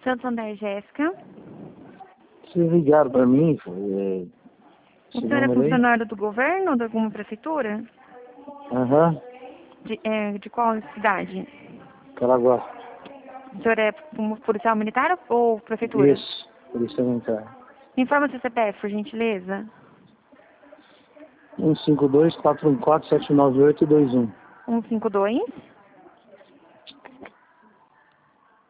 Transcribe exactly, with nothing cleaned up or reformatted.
Santo André, Jéssica. Vocês ligaram pra mim? É, O senhor é funcionário do governo ou de alguma prefeitura? Aham. Uhum. De, é, de qual cidade? Caraguá. O senhor é um policial militar ou prefeitura? Isso, policial militar. Informa seu C P F, por gentileza. um cinco dois, quatro um quatro, sete nove oito, dois um. um cinco dois